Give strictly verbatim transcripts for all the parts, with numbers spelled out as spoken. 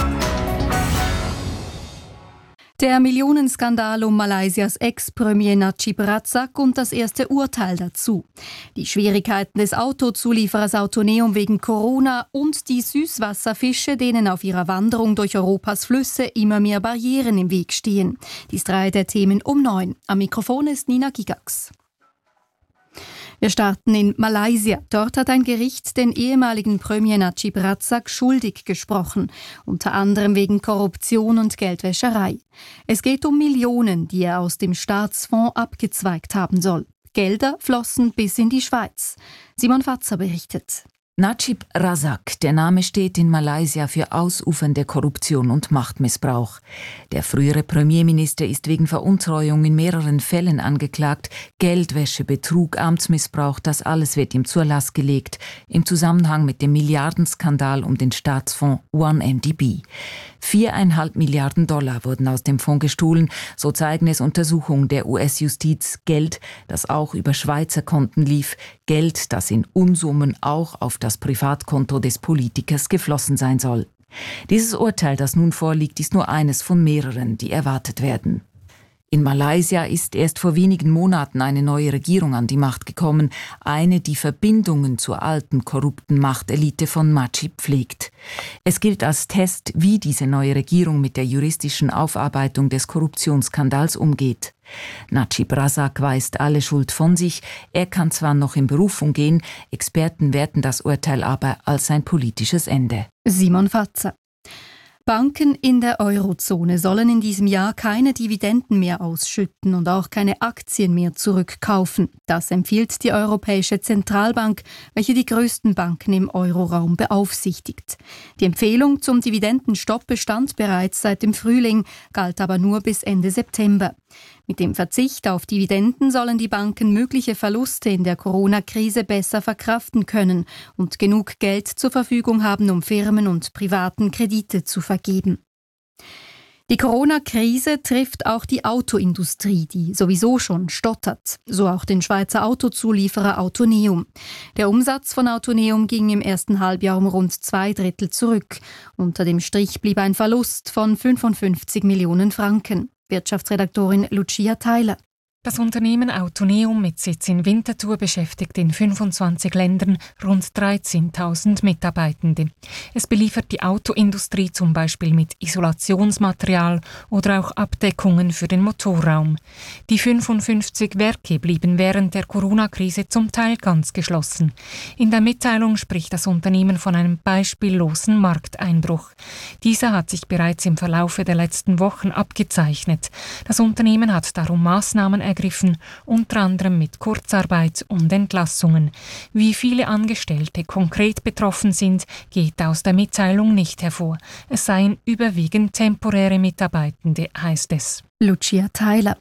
Der Millionenskandal um Malaysias Ex-Premier Najib Razak und das erste Urteil dazu. Die Schwierigkeiten des Autozulieferers Autoneum wegen Corona und die Süßwasserfische, denen auf ihrer Wanderung durch Europas Flüsse immer mehr Barrieren im Weg stehen. Dies drei der Themen um neun. Am Mikrofon ist Nina Gigax. Wir starten in Malaysia. Dort hat ein Gericht den ehemaligen Premier Najib Razak schuldig gesprochen, unter anderem wegen Korruption und Geldwäscherei. Es geht um Millionen, die er aus dem Staatsfonds abgezweigt haben soll. Gelder flossen bis in die Schweiz. Simon Fatzer berichtet. Najib Razak, der Name steht in Malaysia für ausufernde Korruption und Machtmissbrauch. Der frühere Premierminister ist wegen Veruntreuung in mehreren Fällen angeklagt. Geldwäsche, Betrug, Amtsmissbrauch, das alles wird ihm zur Last gelegt, im Zusammenhang mit dem Milliardenskandal um den Staatsfonds One M D B. Viereinhalb Milliarden Dollar wurden aus dem Fonds gestohlen, so zeigen es Untersuchungen der U S-Justiz. Geld, das auch über Schweizer Konten lief, Geld, das in Unsummen auch auf das Privatkonto des Politikers geflossen sein soll. Dieses Urteil, das nun vorliegt, ist nur eines von mehreren, die erwartet werden. In Malaysia ist erst vor wenigen Monaten eine neue Regierung an die Macht gekommen, eine, die Verbindungen zur alten korrupten Machtelite von Najib pflegt. Es gilt als Test, wie diese neue Regierung mit der juristischen Aufarbeitung des Korruptionsskandals umgeht. Najib Razak weist alle Schuld von sich. Er kann zwar noch in Berufung gehen, Experten werten das Urteil aber als sein politisches Ende. Simon Fatzer. Banken in der Eurozone sollen in diesem Jahr keine Dividenden mehr ausschütten und auch keine Aktien mehr zurückkaufen. Das empfiehlt die Europäische Zentralbank, welche die größten Banken im Euroraum beaufsichtigt. Die Empfehlung zum Dividendenstopp bestand bereits seit dem Frühling, galt aber nur bis Ende September. Mit dem Verzicht auf Dividenden sollen die Banken mögliche Verluste in der Corona-Krise besser verkraften können und genug Geld zur Verfügung haben, um Firmen und privaten Kredite zu vergeben. Die Corona-Krise trifft auch die Autoindustrie, die sowieso schon stottert. So auch den Schweizer Autozulieferer Autoneum. Der Umsatz von Autoneum ging im ersten Halbjahr um rund zwei Drittel zurück. Unter dem Strich blieb ein Verlust von fünfundfünfzig Millionen Franken. Wirtschaftsredaktorin Lucia Theiler. Das Unternehmen Autoneum mit Sitz in Winterthur beschäftigt in fünfundzwanzig Ländern rund dreizehntausend Mitarbeitende. Es beliefert die Autoindustrie zum Beispiel mit Isolationsmaterial oder auch Abdeckungen für den Motorraum. Die fünfundfünfzig Werke blieben während der Corona-Krise zum Teil ganz geschlossen. In der Mitteilung spricht das Unternehmen von einem beispiellosen Markteinbruch. Dieser hat sich bereits im Verlaufe der letzten Wochen abgezeichnet. Das Unternehmen hat darum Maßnahmen ergriffen, ergriffen, unter anderem mit Kurzarbeit und Entlassungen. Wie viele Angestellte konkret betroffen sind, geht aus der Mitteilung nicht hervor. Es seien überwiegend temporäre Mitarbeitende, heißt es. Lucia Theiler.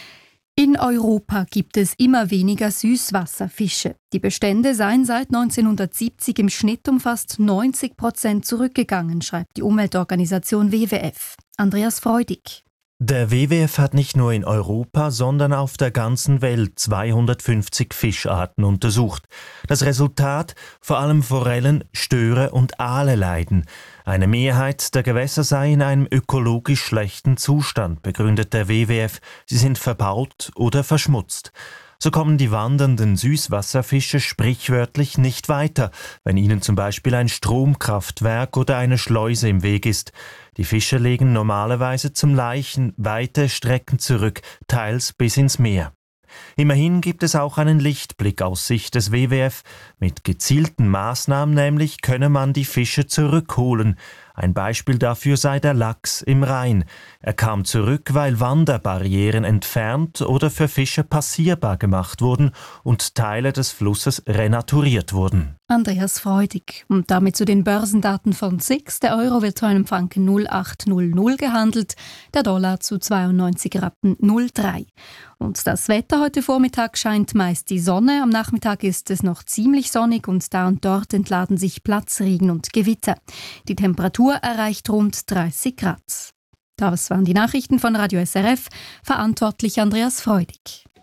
In Europa gibt es immer weniger Süßwasserfische. Die Bestände seien seit neunzehnhundertsiebzig im Schnitt um fast neunzig Prozent zurückgegangen, schreibt die Umweltorganisation W W F. Andreas Freudig. Der W W F hat nicht nur in Europa, sondern auf der ganzen Welt zweihundertfünfzig Fischarten untersucht. Das Resultat? Vor allem Forellen, Störe und Aale leiden. Eine Mehrheit der Gewässer sei in einem ökologisch schlechten Zustand, begründet der W W F. Sie sind verbaut oder verschmutzt. So kommen die wandernden Süßwasserfische sprichwörtlich nicht weiter, wenn ihnen zum Beispiel ein Stromkraftwerk oder eine Schleuse im Weg ist. Die Fische legen normalerweise zum Laichen weite Strecken zurück, teils bis ins Meer. Immerhin gibt es auch einen Lichtblick aus Sicht des W W F. Mit gezielten Maßnahmen nämlich könne man die Fische zurückholen. Ein Beispiel dafür sei der Lachs im Rhein. Er kam zurück, weil Wanderbarrieren entfernt oder für Fische passierbar gemacht wurden und Teile des Flusses renaturiert wurden. Andreas Freudig. Und damit zu den Börsendaten von S I X. Der Euro wird zu einem Franken null Komma acht null null gehandelt, der Dollar zu zweiundneunzig Rappen null Komma drei. Und das Wetter heute Vormittag scheint meist die Sonne. Am Nachmittag ist es noch ziemlich sonnig und da und dort entladen sich Platzregen und Gewitter. Die Temperatur erreicht rund dreißig Grad. Das waren die Nachrichten von Radio S R F. Verantwortlich Andreas Freudig.